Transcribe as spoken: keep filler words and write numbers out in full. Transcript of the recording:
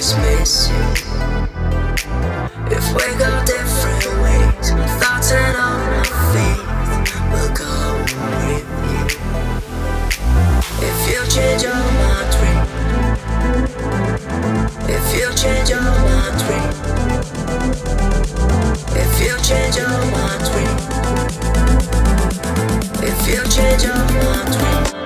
always miss you. If we go different ways, my thoughts and all my faith will go with you. If you change all my dreams, if you change all my dreams, if you change all my dreams, if you change all my dreams.